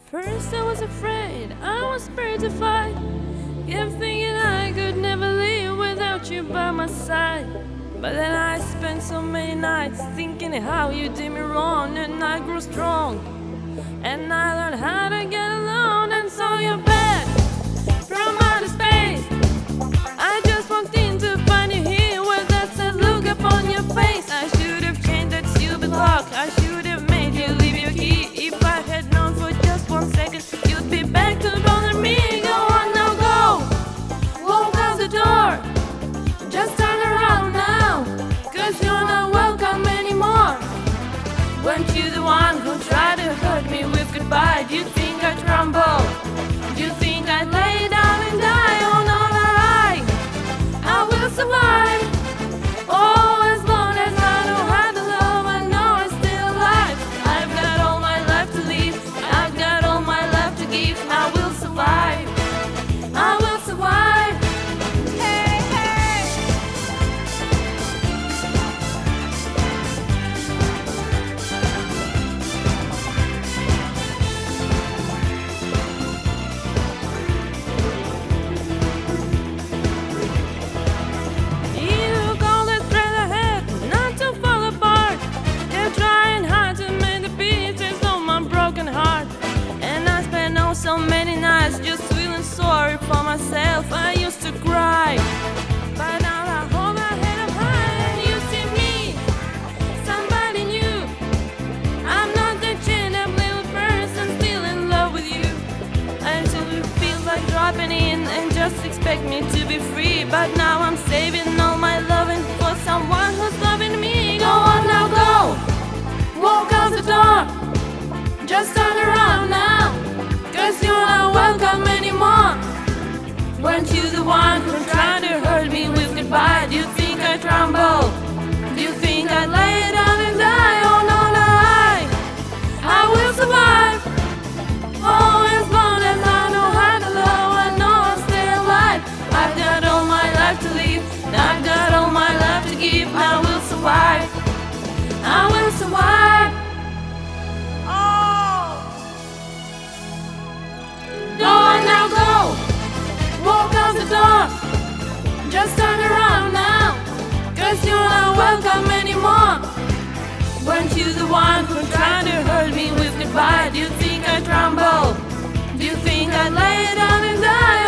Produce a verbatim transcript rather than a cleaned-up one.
First I was afraid, I was petrified, kept thinking I could never live without you by my side. But then I spent so many nights thinking how you did me wrong, and I grew strong, and I learned how to get along, and saw your bed from outer space. I just walked in to find you here with that sad look upon your face. I should have changed that stupid lock, I should have made you leave your key. If I had known for just one second you'd be back to bother me. Go on now, go, walk out the door, just turn around now, cause you're not welcome anymore. Weren't you the one who tried to hurt me with goodbye? Do you think I'd crumble? Do you think I'd lay down and die? Oh no, no, I, I will survive. Oh, as long as I know how to love, I know I'm still alive. I've got all my life to live, I've got all my life to give. I will survive, I will survive. Hey, hey. You look all the thread ahead, not to fall apart. They're trying hard to mend the pieces of my broken heart. And I spent oh so many nights just feeling sorry for myself. I used to cry, but now I hold my head up high. And you see me, somebody new. I'm not that chin-up little person still in love with you. Until you feel like dropping in and just expect me to be free. But now I'm saving all my loving for someone who's loving me. Go on now, go, walk out the door, just turn around now, cause you're not welcome anymore. Weren't you the one who tried to hurt me with goodbye? Do you think I'd crumble? Do you think I'd lay down and die? Oh no, no, I, I will survive. Oh, as long as I know how to love, I know I'll stay alive. I've got all my life to live, I've got all my life to give. I will survive, I will survive. Oh, go on now, go, walk out the door, just turn around now, cause you're not welcome anymore. Weren't you the one who tried to hurt me with goodbye? Do you think I'd crumble? Do you think I'd lay down and die?